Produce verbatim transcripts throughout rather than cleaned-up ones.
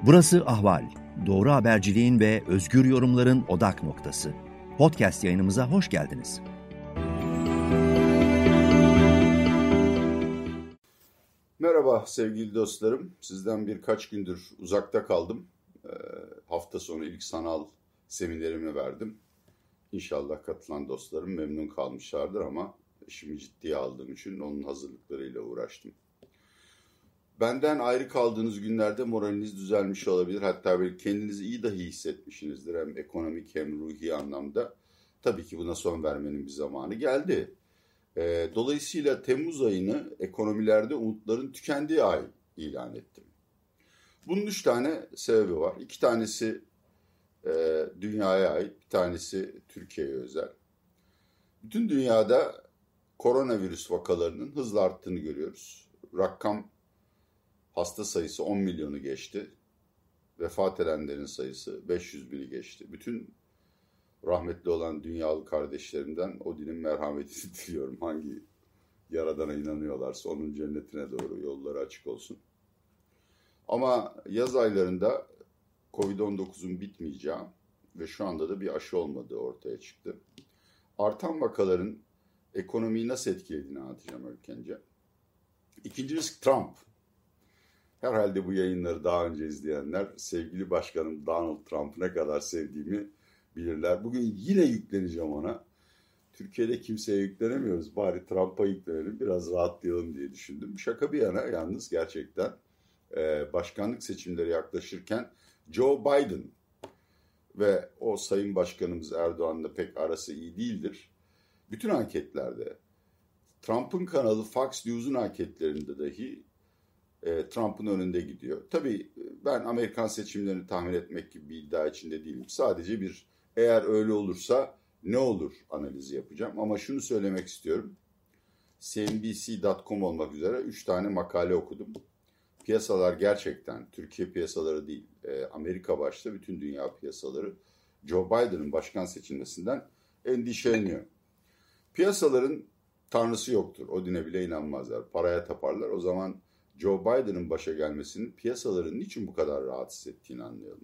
Burası Ahval. Doğru haberciliğin ve özgür yorumların odak noktası. Podcast yayınımıza hoş geldiniz. Merhaba sevgili dostlarım. Sizden birkaç gündür uzakta kaldım. Ee, hafta sonu ilk sanal seminerimi verdim. İnşallah katılan dostlarım memnun kalmışlardır ama işimi ciddiye aldığım için onun hazırlıklarıyla uğraştım. Benden ayrı kaldığınız günlerde moraliniz düzelmiş olabilir. Hatta böyle kendinizi iyi dahi hissetmişsinizdir. Hem ekonomik hem ruhi anlamda. Tabii ki buna son vermenin bir zamanı geldi. E, dolayısıyla Temmuz ayını ekonomilerde umutların tükendiği ay ilan ettim. Bunun üç tane sebebi var. İki tanesi e, dünyaya ait, bir tanesi Türkiye'ye özel. Bütün dünyada koronavirüs vakalarının hızla arttığını görüyoruz. Rakam, hasta sayısı on milyonu geçti. Vefat edenlerin sayısı beş yüz bini geçti. Bütün rahmetli olan dünyalı kardeşlerimden Odin'in merhametini diliyorum. Hangi yaradana inanıyorlarsa onun cennetine doğru yolları açık olsun. Ama yaz aylarında kovid on dokuzun bitmeyeceği ve şu anda da bir aşı olmadığı ortaya çıktı. Artan vakaların ekonomiyi nasıl etkilediğini anlatacağım ilk önce. İkinci risk Trump. Herhalde bu yayınları daha önce izleyenler sevgili başkanım Donald Trump'ı ne kadar sevdiğimi bilirler. Bugün yine yükleneceğim ona. Türkiye'de kimseye yüklenemiyoruz. Bari Trump'a yüklenelim, biraz rahatlayalım diye düşündüm. Şaka bir yana yalnız gerçekten e, başkanlık seçimleri yaklaşırken Joe Biden ve o sayın başkanımız Erdoğan'la pek arası iyi değildir. Bütün anketlerde, Trump'ın kanalı Fox News'un anketlerinde dahi e, Trump'ın önünde gidiyor. Tabii ben Amerikan seçimlerini tahmin etmek gibi bir iddia içinde değilim. Sadece bir eğer öyle olursa ne olur analizi yapacağım. Ama şunu söylemek istiyorum. C N B C nokta com olmak üzere üç tane makale okudum. Piyasalar gerçekten, Türkiye piyasaları değil, e, Amerika başta bütün dünya piyasaları Joe Biden'ın başkan seçilmesinden endişeleniyor. Piyasaların tanrısı yoktur. Odin'e bile inanmazlar. Paraya taparlar. O zaman Joe Biden'ın başa gelmesinin piyasaların niçin bu kadar rahatsız ettiğini anlayalım.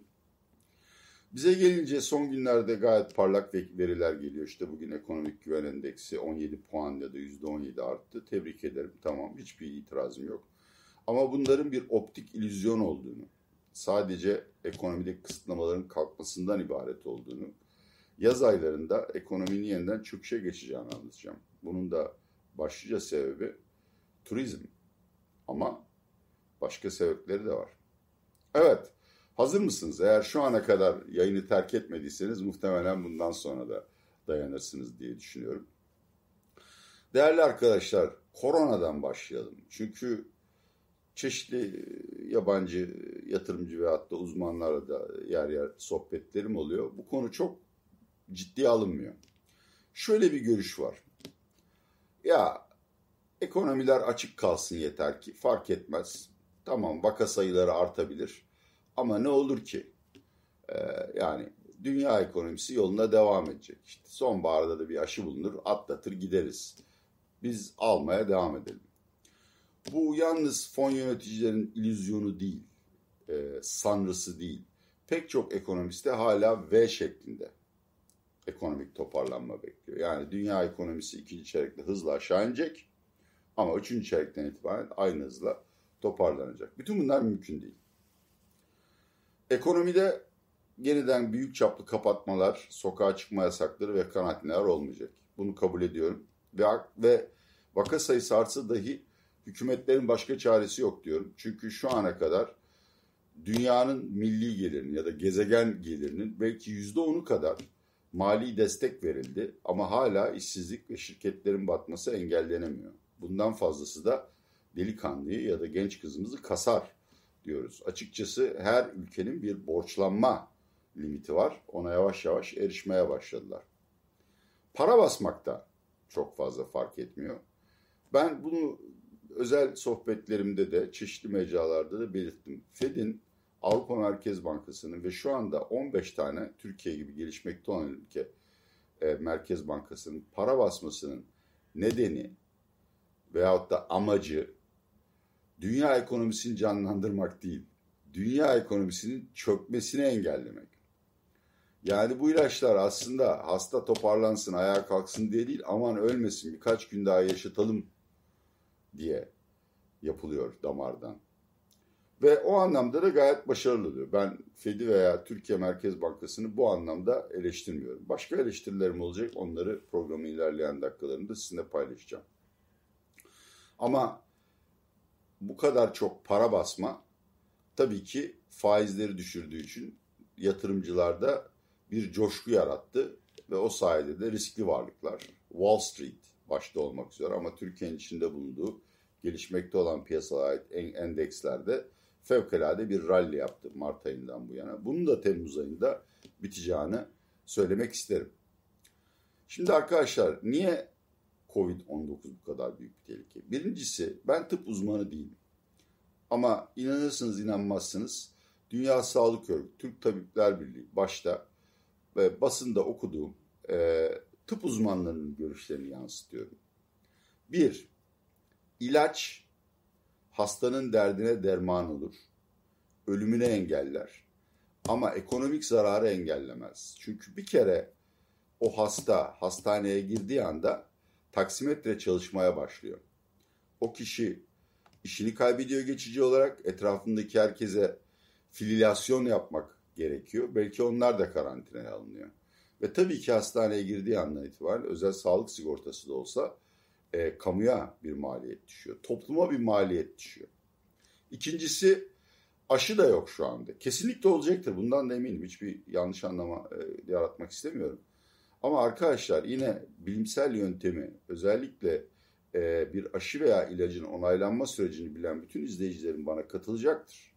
Bize gelince son günlerde gayet parlak veriler geliyor. İşte bugün ekonomik güven endeksi on yedi puan ya da yüzde on yedi arttı. Tebrik ederim. Tamam, hiçbir itirazım yok. Ama bunların bir optik illüzyon olduğunu, sadece ekonomideki kısıtlamaların kalkmasından ibaret olduğunu, yaz aylarında ekonominin yeniden çöküşe geçeceğini anlatacağım. Bunun da başlıca sebebi turizm. Ama başka sebepleri de var. Evet, hazır mısınız? Eğer şu ana kadar yayını terk etmediyseniz muhtemelen bundan sonra da dayanırsınız diye düşünüyorum. Değerli arkadaşlar, koronadan başlayalım. Çünkü çeşitli yabancı yatırımcı ve hatta uzmanlarla da yer yer sohbetlerim oluyor. Bu konu çok ciddiye alınmıyor. Şöyle bir görüş var. Ya ekonomiler açık kalsın yeter ki, fark etmez. Tamam, vaka sayıları artabilir ama ne olur ki? Ee, yani dünya ekonomisi yoluna devam edecek. İşte sonbaharda da bir aşı bulunur, atlatır gideriz. Biz almaya devam edelim. Bu yalnız fon yöneticilerin illüzyonu değil, e, sanrısı değil. Pek çok ekonomist de hala V şeklinde ekonomik toparlanma bekliyor. Yani dünya ekonomisi ikinci çeyrekte hızla aşağı inecek ama üçüncü çeyrekten itibaren aynı hızla toparlanacak. Bütün bunlar mümkün değil. Ekonomide yeniden büyük çaplı kapatmalar, sokağa çıkma yasakları ve karantinalar olmayacak. Bunu kabul ediyorum. Ve, ve vaka sayısı artsa dahi hükümetlerin başka çaresi yok diyorum. Çünkü şu ana kadar dünyanın milli gelirinin ya da gezegen gelirinin belki yüzde onu kadar mali destek verildi. Ama hala işsizlik ve şirketlerin batması engellenemiyor. Bundan fazlası da delikanlıyı ya da genç kızımızı kasar diyoruz. Açıkçası her ülkenin bir borçlanma limiti var. Ona yavaş yavaş erişmeye başladılar. Para basmak da çok fazla fark etmiyor. Ben bunu özel sohbetlerimde de çeşitli mecralarda da belirttim. Fed'in, Avrupa Merkez Bankası'nın ve şu anda on beş tane Türkiye gibi gelişmekte olan ülke e, Merkez Bankası'nın para basmasının nedeni veyahut da amacı dünya ekonomisini canlandırmak değil, dünya ekonomisinin çökmesini engellemek. Yani bu ilaçlar aslında hasta toparlansın, ayağa kalksın diye değil, aman ölmesin, birkaç gün daha yaşatalım diye yapılıyor damardan. Ve o anlamda da gayet başarılı oluyor. Ben Fed'i veya Türkiye Merkez Bankası'nı bu anlamda eleştirmiyorum. Başka eleştirilerim olacak. Onları programın ilerleyen dakikalarında sizinle paylaşacağım. Ama bu kadar çok para basma tabii ki faizleri düşürdüğü için yatırımcılarda bir coşku yarattı. Ve o sayede de riskli varlıklar, Wall Street başta olmak üzere ama Türkiye'nin içinde bulunduğu gelişmekte olan piyasaya ait endekslerde fevkalade bir rally yaptı Mart ayından bu yana. Bunun da Temmuz ayında biteceğini söylemek isterim. Şimdi arkadaşlar niye kovid on dokuz bu kadar büyük bir tehlike? Birincisi ben tıp uzmanı değilim. Ama inanırsınız inanmazsınız Dünya Sağlık Örgütü, Türk Tabipler Birliği başta ve basında okuduğum e, tıp uzmanlarının görüşlerini yansıtıyorum. Bir, ilaç hastanın derdine derman olur, ölümünü engeller ama ekonomik zararı engellemez. Çünkü bir kere o hasta hastaneye girdiği anda taksimetre çalışmaya başlıyor. O kişi işini kaybediyor geçici olarak, etrafındaki herkese filiasyon yapmak gerekiyor. Belki onlar da karantinaya alınıyor. Ve tabii ki hastaneye girdiği andan itibaren özel sağlık sigortası da olsa e, kamuya bir maliyet düşüyor. Topluma bir maliyet düşüyor. İkincisi aşı da yok şu anda. Kesinlikle olacaktır. Bundan da eminim. Hiçbir yanlış anlama e, yaratmak istemiyorum. Ama arkadaşlar yine bilimsel yöntemi özellikle e, bir aşı veya ilacın onaylanma sürecini bilen bütün izleyicilerim bana katılacaktır.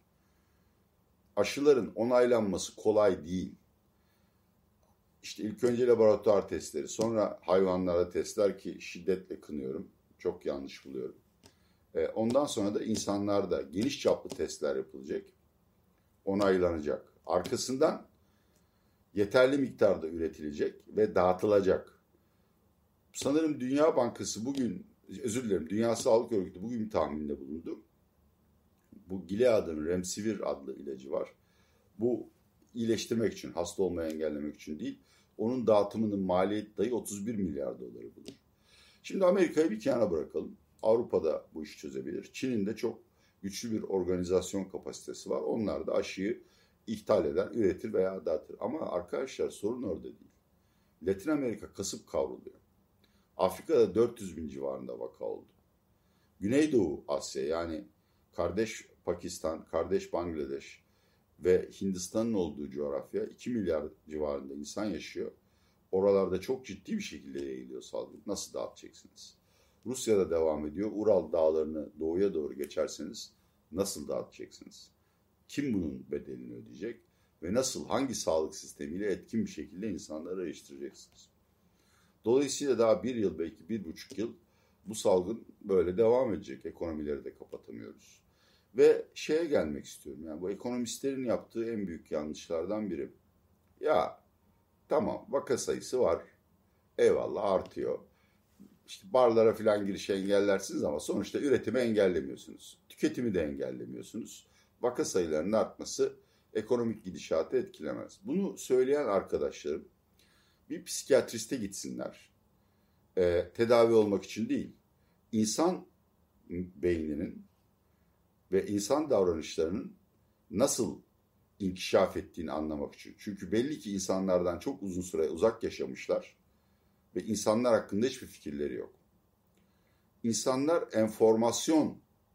Aşıların onaylanması kolay değil. İşte ilk önce laboratuvar testleri, sonra hayvanlara testler ki şiddetle kınıyorum. Çok yanlış buluyorum. E, ondan sonra da insanlarda geniş çaplı testler yapılacak. Onaylanacak. Arkasından yeterli miktarda üretilecek ve dağıtılacak. Sanırım Dünya Bankası bugün, özür dilerim, Dünya Sağlık Örgütü bugün bir tahminde bulundu. Bu Gilead'ın Remdesivir adlı ilacı var. Bu iyileştirmek için, hasta olmayı engellemek için değil, onun dağıtımının maliyeti dahi otuz bir milyar doları bulur. Şimdi Amerika'yı bir kenara bırakalım. Avrupa'da bu işi çözebilir. Çin'in de çok güçlü bir organizasyon kapasitesi var. Onlar da aşıyı ithal eder, üretir veya dağıtır. Ama arkadaşlar sorun orada değil. Latin Amerika kasıp kavruluyor. Afrika'da dört yüz bin civarında vaka oldu. Güneydoğu Asya yani kardeş Pakistan, kardeş Bangladeş ve Hindistan'ın olduğu coğrafya iki milyar civarında insan yaşıyor. Oralarda çok ciddi bir şekilde yayılıyor salgın. Nasıl dağıtacaksınız? Rusya'da devam ediyor. Ural dağlarını doğuya doğru geçerseniz nasıl dağıtacaksınız? Kim bunun bedelini ödeyecek? Ve nasıl, hangi sağlık sistemiyle etkin bir şekilde insanları eleştireceksiniz? Dolayısıyla daha bir yıl, belki bir buçuk yıl bu salgın böyle devam edecek. Ekonomileri de kapatamıyoruz. Ve şeye gelmek istiyorum. Yani bu ekonomistlerin yaptığı en büyük yanlışlardan biri. Ya tamam, vaka sayısı var. Eyvallah, artıyor. İşte barlara falan girişi engellersiniz ama sonuçta üretimi engellemiyorsunuz. Tüketimi de engellemiyorsunuz. Vaka sayılarının artması ekonomik gidişatı etkilemez. Bunu söyleyen arkadaşlarım bir psikiyatriste gitsinler. Ee, tedavi olmak için değil. İnsan beyninin ve insan davranışlarının nasıl inkişaf ettiğini anlamak için. Çünkü belli ki insanlardan çok uzun süre uzak yaşamışlar ve insanlar hakkında hiçbir fikirleri yok. İnsanlar enformasyon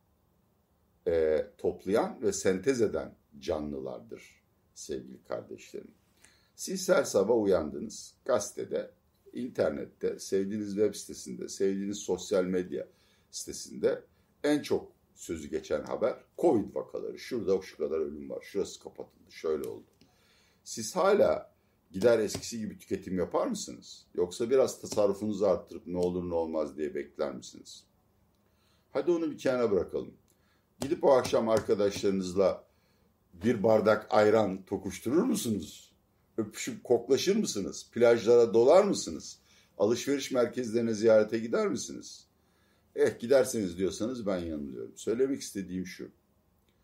e, toplayan ve sentez eden canlılardır sevgili kardeşlerim. Siz her sabah uyandınız, gazetede, internette, sevdiğiniz web sitesinde, sevdiğiniz sosyal medya sitesinde en çok sözü geçen haber Covid vakaları. Şurada şu kadar ölüm var, şurası kapatıldı, şöyle oldu. Siz hala gider eskisi gibi tüketim yapar mısınız? Yoksa biraz tasarrufunuzu arttırıp ne olur ne olmaz diye bekler misiniz? Hadi onu bir kenara bırakalım. Gidip o akşam arkadaşlarınızla bir bardak ayran tokuşturur musunuz? Öpüşüp koklaşır mısınız? Plajlara dolar mısınız? Alışveriş merkezlerine ziyarete gider misiniz? Eh giderseniz diyorsanız ben yanılıyorum. Söylemek istediğim şu.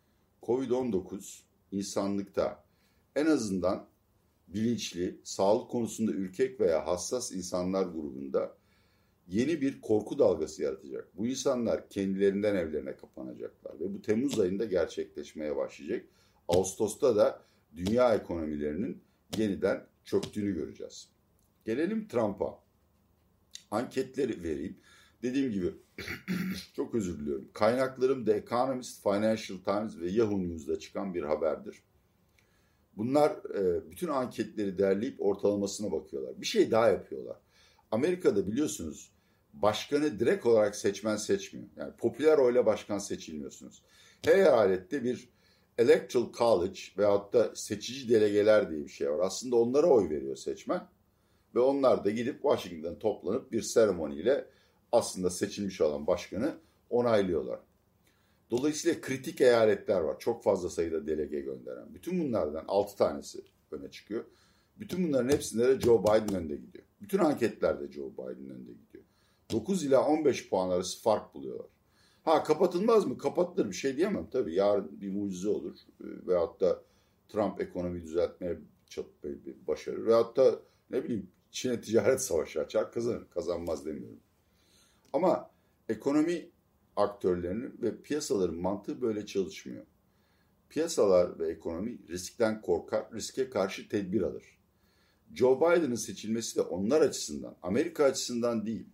kovid on dokuz insanlıkta en azından bilinçli, sağlık konusunda ürkek veya hassas insanlar grubunda yeni bir korku dalgası yaratacak. Bu insanlar kendilerinden evlerine kapanacaklar ve bu Temmuz ayında gerçekleşmeye başlayacak. Ağustos'ta da dünya ekonomilerinin yeniden çöktüğünü göreceğiz. Gelelim Trump'a. Anketleri vereyim. Dediğim gibi çok özür diliyorum. Kaynaklarım The Economist, Financial Times ve Yahoo News'da çıkan bir haberdir. Bunlar bütün anketleri derleyip ortalamasına bakıyorlar. Bir şey daha yapıyorlar. Amerika'da biliyorsunuz başkanı direkt olarak seçmen seçmiyor. Yani popüler oyla başkan seçilmiyorsunuz. Her eyalette bir Electoral College veyahut da seçici delegeler diye bir şey var. Aslında onlara oy veriyor seçmen. Ve onlar da gidip Washington'dan toplanıp bir seremoniyle aslında seçilmiş olan başkanı onaylıyorlar. Dolayısıyla kritik eyaletler var. Çok fazla sayıda delege gönderen. Bütün bunlardan altı tanesi öne çıkıyor. Bütün bunların hepsinde de Joe Biden önde gidiyor. Bütün anketlerde Joe Biden önde gidiyor. dokuz ila on beş puan arası fark buluyorlar. Ha kapatılmaz mı? Kapatılır, bir şey diyemem. Tabii yarın bir mucize olur. Veyahut da Trump ekonomiyi düzeltmeye başarır. Veyahut da ne bileyim Çin'e ticaret savaşı açar, kazanır. Kazanmaz demiyorum. Ama ekonomi aktörlerinin ve piyasaların mantığı böyle çalışmıyor. Piyasalar ve ekonomi riskten korkar, riske karşı tedbir alır. Joe Biden'ın seçilmesi de onlar açısından, Amerika açısından değil,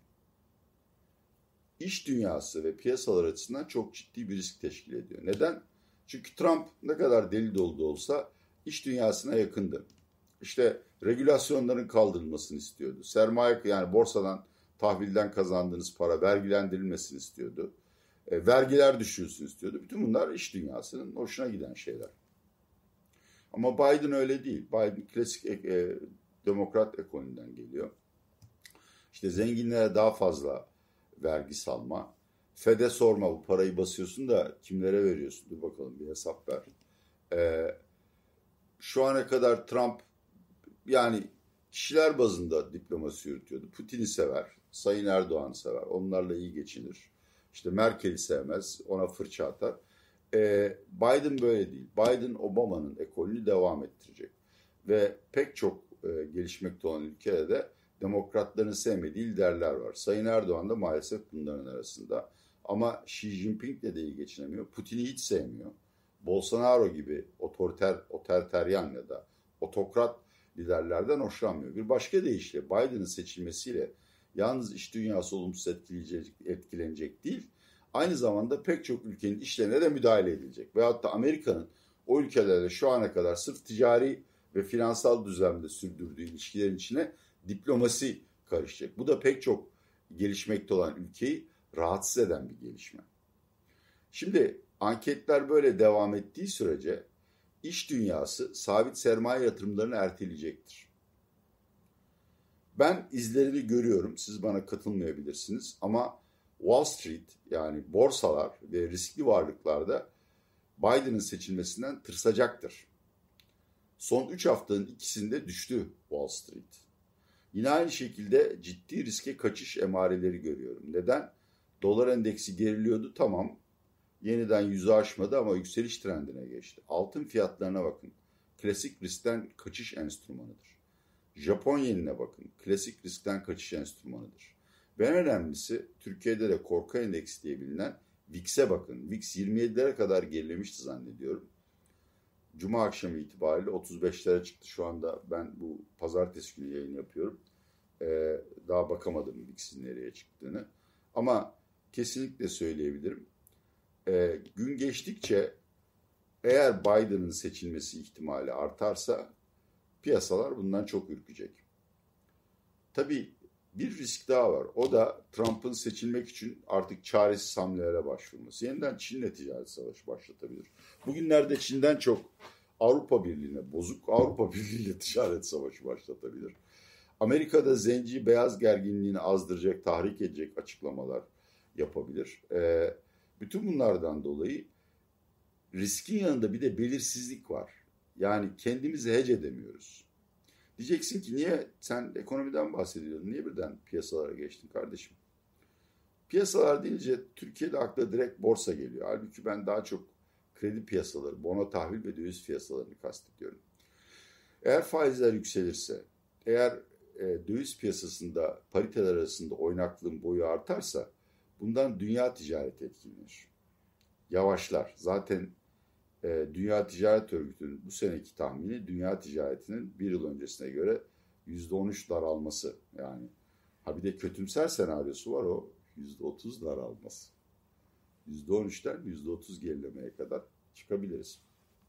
iş dünyası ve piyasalar açısından çok ciddi bir risk teşkil ediyor. Neden? Çünkü Trump ne kadar deli dolu da olsa iş dünyasına yakındı. İşte regülasyonların kaldırılmasını istiyordu. Sermaye, yani borsadan, tahvilden kazandığınız para vergilendirilmesini istiyordu. E, vergiler düşürsün istiyordu. Bütün bunlar iş dünyasının hoşuna giden şeyler. Ama Biden öyle değil. Biden klasik e, demokrat ekolünden geliyor. İşte zenginlere daha fazla vergi salma. Fed'e sorma, bu parayı basıyorsun da kimlere veriyorsun? Dur bakalım, bir hesap ver. E, şu ana kadar Trump yani kişiler bazında diplomasi yürütüyordu. Putin'i sever, Sayın Erdoğan'ı sever. Onlarla iyi geçinir. İşte Merkel'i sevmez, ona fırça atar. Ee, Biden böyle değil. Biden Obama'nın ekolünü devam ettirecek. Ve pek çok e, gelişmekte olan ülkede de demokratların sevmediği liderler var. Sayın Erdoğan da maalesef bunların arasında. Ama Xi Jinping'le de iyi geçinemiyor. Putin'i hiç sevmiyor. Bolsonaro gibi otoriter, otoriteryan ya da otokrat liderlerden hoşlanmıyor. Bir başka deyişle Biden'ın seçilmesiyle yalnız iş dünyası olumsuz etkileyecek, etkilenecek değil, aynı zamanda pek çok ülkenin işlerine de müdahale edilecek. Veyahut da Amerika'nın o ülkelerle şu ana kadar sırf ticari ve finansal düzlemde sürdürdüğü ilişkilerin içine diplomasi karışacak. Bu da pek çok gelişmekte olan ülkeyi rahatsız eden bir gelişme. Şimdi anketler böyle devam ettiği sürece İş dünyası sabit sermaye yatırımlarını erteleyecektir. Ben izlerini görüyorum. Siz bana katılmayabilirsiniz ama Wall Street, yani borsalar ve riskli varlıklarda Biden'ın seçilmesinden tırsacaktır. Son üç haftanın ikisinde düştü Wall Street. Yine aynı şekilde ciddi riske kaçış emareleri görüyorum. Neden? Dolar endeksi geriliyordu, tamam. Yeniden yüzü aşmadı ama yükseliş trendine geçti. Altın fiyatlarına bakın. Klasik riskten kaçış enstrümanıdır. Japon yenine bakın. Klasik riskten kaçış enstrümanıdır. Ve en önemlisi Türkiye'de de korku endeksi diye bilinen V I X'e bakın. V I X yirmi yedilere kadar gerilemişti zannediyorum. Cuma akşamı itibariyle otuz beşlere çıktı. Şu anda ben bu pazartesi günü yayın yapıyorum. Ee, daha bakamadım V I X'in nereye çıktığını. Ama kesinlikle söyleyebilirim. E, gün geçtikçe eğer Biden'ın seçilmesi ihtimali artarsa piyasalar bundan çok ürkecek. Tabii bir risk daha var. O da Trump'ın seçilmek için artık çaresiz hamlelere başvurması. Yeniden Çin'le ticaret savaşı başlatabilir. Bugünlerde Çin'den çok Avrupa Birliği'ne, bozuk Avrupa Birliği'yle ticaret savaşı başlatabilir. Amerika'da zenci beyaz gerginliğini azdıracak, tahrik edecek açıklamalar yapabilir. Ee, bütün bunlardan dolayı riskin yanında bir de belirsizlik var. Yani kendimizi hece edemiyoruz. Diyeceksin ki niye sen ekonomiden bahsediyordun, niye birden piyasalara geçtin kardeşim? Piyasalar deyince Türkiye'de akla direkt borsa geliyor. Halbuki ben daha çok kredi piyasaları, bono tahvil ve döviz piyasalarını kastediyorum. Eğer faizler yükselirse, eğer e, döviz piyasasında pariteler arasında oynaklığın boyu artarsa bundan dünya ticareti etkilenir. Yavaşlar. Zaten e, Dünya Ticaret Örgütü'nün bu seneki tahmini dünya ticaretinin bir yıl öncesine göre yüzde on üç daralması. Yani ha bir de kötümser senaryosu var, o yüzde otuz daralması. yüzde on üçten yüzde otuz gerilemeye kadar çıkabiliriz.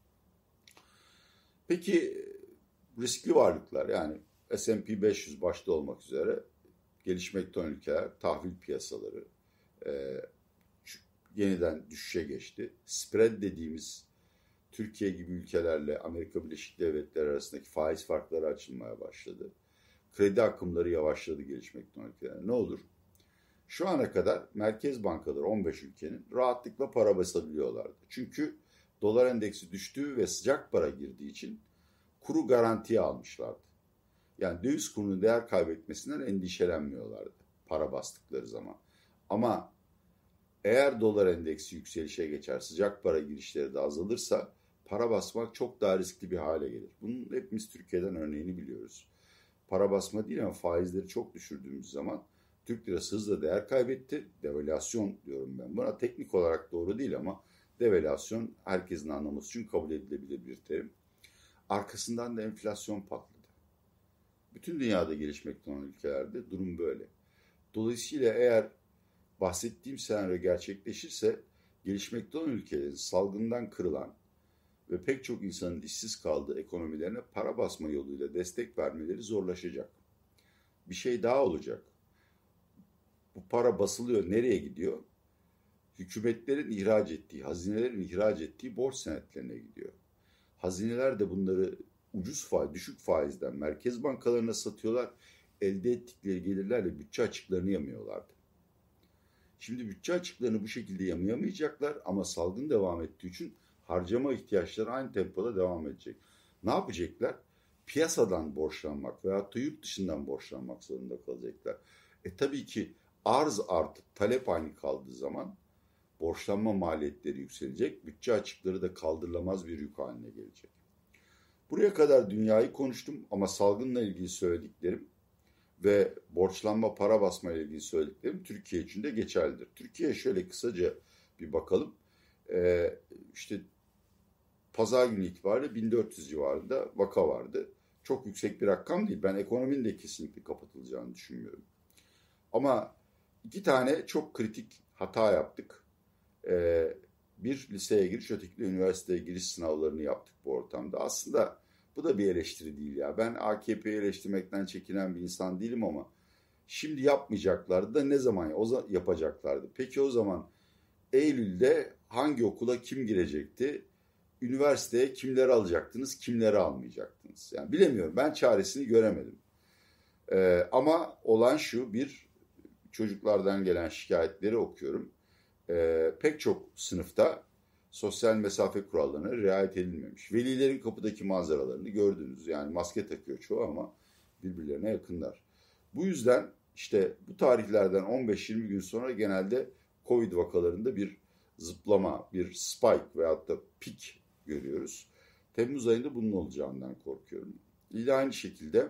Peki riskli varlıklar, yani S and P beş yüz başta olmak üzere gelişmekte olan ülkeler tahvil piyasaları e, yeniden düşüşe geçti. Spread dediğimiz Türkiye gibi ülkelerle Amerika Birleşik Devletleri arasındaki faiz farkları açılmaya başladı. Kredi akımları yavaşladı gelişmekte olan ülkeler. Ne olur? Şu ana kadar merkez bankaları on beş ülkenin rahatlıkla para basabiliyorlardı. Çünkü dolar endeksi düştüğü ve sıcak para girdiği için kuru garantiye almışlardı. Yani döviz kurunun değer kaybetmesinden endişelenmiyorlardı para bastıkları zaman. Ama eğer dolar endeksi yükselişe geçer, sıcak para girişleri de azalırsa para basmak çok daha riskli bir hale gelir. Bunun hepimiz Türkiye'den örneğini biliyoruz. Para basma değil ama faizleri çok düşürdüğümüz zaman Türk lirası hızla değer kaybetti. Devalüasyon diyorum ben buna. Teknik olarak doğru değil ama devalüasyon herkesin anlaması için kabul edilebilir bir terim. Arkasından da enflasyon patladı. Bütün dünyada gelişmekte olan ülkelerde durum böyle. Dolayısıyla eğer bahsettiğim senaryo gerçekleşirse gelişmekte olan ülkelerin salgından kırılan ve pek çok insanın işsiz kaldığı ekonomilerine para basma yoluyla destek vermeleri zorlaşacak. Bir şey daha olacak. Bu para basılıyor, nereye gidiyor? Hükümetlerin ihraç ettiği, hazinelerin ihraç ettiği borç senetlerine gidiyor. Hazineler de bunları ucuz faiz, düşük faizden merkez bankalarına satıyorlar. Elde ettikleri gelirlerle bütçe açıklarını yamıyorlardı. Şimdi bütçe açıklarını bu şekilde yamayamayacaklar ama salgın devam ettiği için harcama ihtiyaçları aynı tempoda devam edecek. Ne yapacaklar? Piyasadan borçlanmak veyahut da yurt dışından borçlanmak zorunda kalacaklar. E tabii ki arz artıp talep aynı kaldığı zaman borçlanma maliyetleri yükselecek. Bütçe açıkları da kaldırılamaz bir yük haline gelecek. Buraya kadar dünyayı konuştum ama salgınla ilgili söylediklerim ve borçlanma, para basma ile ilgili söylediklerim Türkiye için de geçerlidir. Türkiye'ye şöyle kısaca bir bakalım. Ee, işte pazar günü itibariyle bin dört yüz civarında vaka vardı. Çok yüksek bir rakam değil. Ben ekonominin de kesinlikle kapatılacağını düşünmüyorum. Ama iki tane çok kritik hata yaptık. Ee, bir liseye giriş, öteki de üniversiteye giriş sınavlarını yaptık bu ortamda. Aslında bu da bir eleştiri değil ya. Ben A K P'yi eleştirmekten çekinen bir insan değilim ama şimdi yapmayacaklardı da ne zaman o yapacaklardı? Peki o zaman Eylül'de hangi okula kim girecekti? Üniversiteye kimleri alacaktınız, kimleri almayacaktınız? Yani bilemiyorum. Ben çaresini göremedim. Ee, ama olan şu, bir çocuklardan gelen şikayetleri okuyorum. Ee, pek çok sınıfta sosyal mesafe kurallarına riayet edilmemiş. Velilerin kapıdaki manzaralarını gördünüz. Yani maske takıyor çoğu ama birbirlerine yakınlar. Bu yüzden işte bu tarihlerden on beş yirmi gün sonra genelde Covid vakalarında bir zıplama, bir spike veyahut da pik görüyoruz. Temmuz ayında bunun olacağından korkuyorum. Yine aynı şekilde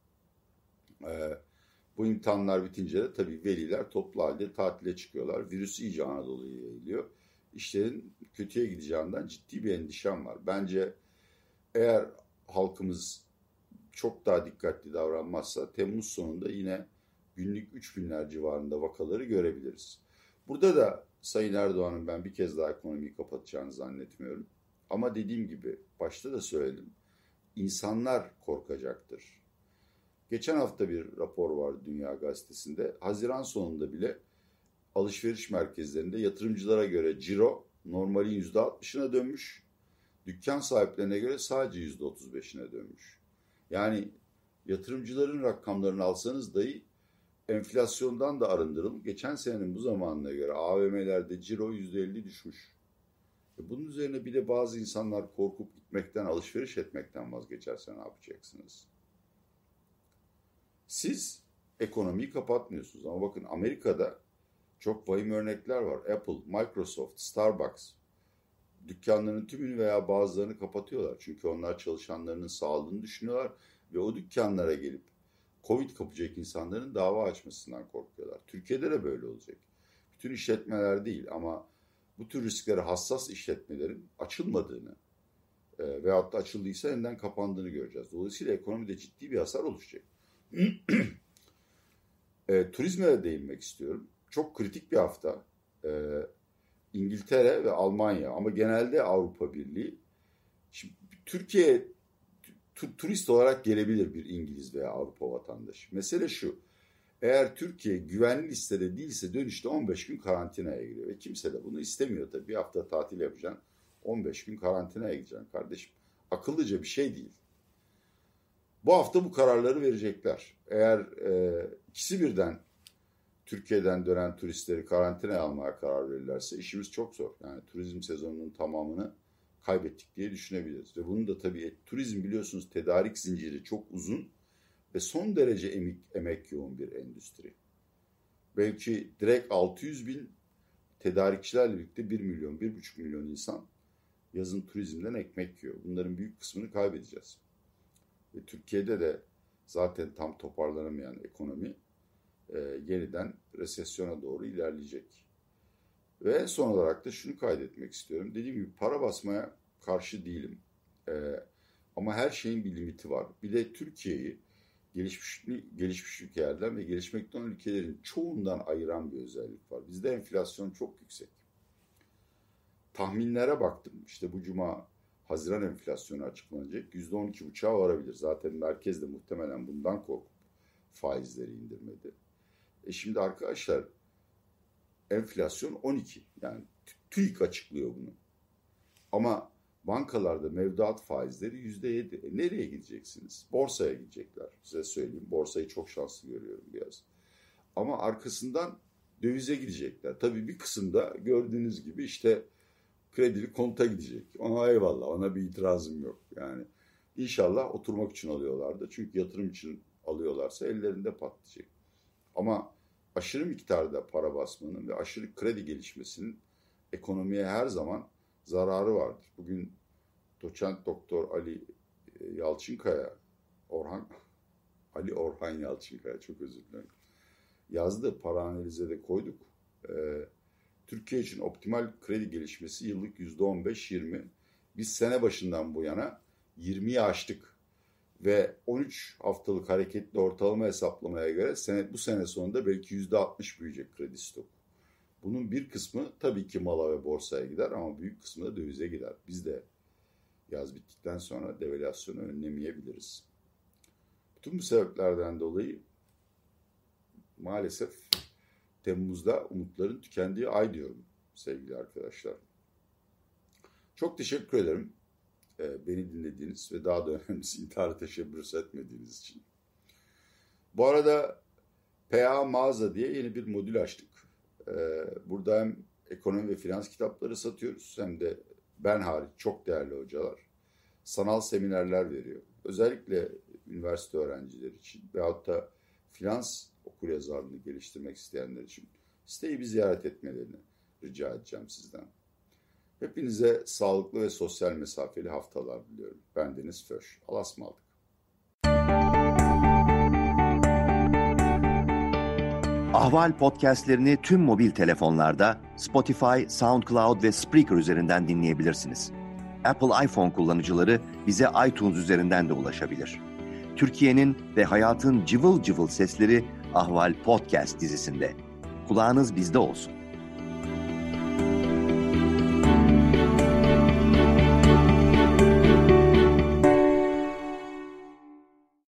e, bu imtihanlar bitince de tabii veliler toplu halde tatile çıkıyorlar. Virüs iyice Anadolu'ya yayılıyor. İşlerin kötüye gideceğinden ciddi bir endişem var. Bence eğer halkımız çok daha dikkatli davranmazsa Temmuz sonunda yine günlük üç binler civarında vakaları görebiliriz. Burada da Sayın Erdoğan'ın ben bir kez daha ekonomiyi kapatacağını zannetmiyorum. Ama dediğim gibi başta da söyledim. İnsanlar korkacaktır. Geçen hafta bir rapor vardı Dünya Gazetesi'nde. Haziran sonunda bile alışveriş merkezlerinde yatırımcılara göre ciro normalin yüzde altmışına dönmüş. Dükkan sahiplerine göre sadece yüzde otuz beşine dönmüş. Yani yatırımcıların rakamlarını alsanız dahi enflasyondan da arındırılıp geçen senenin bu zamanına göre A V M'lerde ciro yüzde elli düşmüş. Bunun üzerine bir de bazı insanlar korkup gitmekten, alışveriş etmekten vazgeçerse ne yapacaksınız? Siz ekonomiyi kapatmıyorsunuz ama bakın Amerika'da çok vahim örnekler var. Apple, Microsoft, Starbucks dükkanlarının tümünü veya bazılarını kapatıyorlar. Çünkü onlar çalışanlarının sağlığını düşünüyorlar ve o dükkanlara gelip Covid kapacak insanların dava açmasından korkuyorlar. Türkiye'de de böyle olacak. Bütün işletmeler değil ama bu tür risklere hassas işletmelerin açılmadığını e, veyahut da açıldıysa yeniden kapandığını göreceğiz. Dolayısıyla ekonomide ciddi bir hasar oluşacak. e, turizme de değinmek istiyorum. Çok kritik bir hafta. E, İngiltere ve Almanya ama genelde Avrupa Birliği. Şimdi Türkiye tu, turist olarak gelebilir bir İngiliz veya Avrupa vatandaşı. Mesele şu. Eğer Türkiye güvenli listede değilse dönüşte on beş gün karantinaya giriyor. Ve kimse de bunu istemiyor tabii. Bir hafta tatil yapacaksın. on beş gün karantinaya gideceksin kardeşim. Akıllıca bir şey değil. Bu hafta bu kararları verecekler. Eğer e, ikisi birden Türkiye'den dönen turistleri karantinaya almaya karar verirlerse işimiz çok zor. Yani turizm sezonunun tamamını kaybettik diye düşünebiliriz. Ve bunun da tabii turizm biliyorsunuz tedarik zinciri çok uzun ve son derece emek, emek yoğun bir endüstri. Belki direkt altı yüz bin tedarikçilerle birlikte bir milyon, bir buçuk milyon insan yazın turizmden ekmek yiyor. Bunların büyük kısmını kaybedeceğiz. Ve Türkiye'de de zaten tam toparlanamayan ekonomi e, yeniden resesyona doğru ilerleyecek. Ve son olarak da şunu kaydetmek istiyorum. Dediğim gibi para basmaya karşı değilim. E, ama her şeyin bir limiti var. Bir de Türkiye'yi gelişmiş, gelişmiş ülkelerden ve gelişmekte olan ülkelerin çoğundan ayıran bir özellik var. Bizde enflasyon çok yüksek. Tahminlere baktım. İşte bu cuma Haziran enflasyonu açıklanacak. yüzde on iki buçuğa varabilir. Zaten merkez de muhtemelen bundan korkup faizleri indirmedi. E şimdi arkadaşlar enflasyon on iki. Yani TÜİK açıklıyor bunu. Ama bankalarda mevduat faizleri yüzde yedi. E nereye gideceksiniz? Borsaya gidecekler. Size söyleyeyim. Borsayı çok şanslı görüyorum biraz. Ama arkasından dövize gidecekler. Tabii bir kısımda gördüğünüz gibi işte kredili konta gidecek. Ona eyvallah. Ona bir itirazım yok. Yani inşallah oturmak için alıyorlardı. Çünkü yatırım için alıyorlarsa ellerinde patlayacak. Ama aşırı miktarda para basmanın ve aşırı kredi gelişmesinin ekonomiye her zaman zararı vardır. Bugün doçent doktor Ali Yalçınkaya, Orhan, Ali Orhan Yalçınkaya çok özür dilerim. Yazdı, para analize de koyduk. Ee, Türkiye için optimal kredi gelişmesi yıllık yüzde on beş yirmi. Biz sene başından bu yana yirmiyi aştık. Ve on üç haftalık hareketli ortalama hesaplamaya göre sene, bu sene sonunda belki yüzde altmış büyüyecek kredi stoku. Bunun bir kısmı tabii ki mala ve borsaya gider ama büyük kısmı da dövize gider. Biz de yaz bittikten sonra devalüasyonu önlemeyebiliriz. Bütün bu sebeplerden dolayı maalesef Temmuz'da umutların tükendiği ay diyorum sevgili arkadaşlar. Çok teşekkür ederim beni dinlediğiniz ve daha da önemlisi intihara teşebbüs etmediğiniz için. Bu arada P A Mağaza diye yeni bir modül açtık. Burada hem ekonomi ve finans kitapları satıyoruz hem de ben hariç çok değerli hocalar sanal seminerler veriyor. Özellikle üniversite öğrencileri için veyahut da finans okuryazarlığını geliştirmek isteyenler için siteyi bir ziyaret etmelerini rica edeceğim sizden. Hepinize sağlıklı ve sosyal mesafeli haftalar diliyorum. Ben Deniz Föş. Allah'a ısmarladık. Ahval podcastlerini tüm mobil telefonlarda Spotify, SoundCloud ve Spreaker üzerinden dinleyebilirsiniz. Apple iPhone kullanıcıları bize iTunes üzerinden de ulaşabilir. Türkiye'nin ve hayatın cıvıl cıvıl sesleri Ahval Podcast dizisinde. Kulağınız bizde olsun.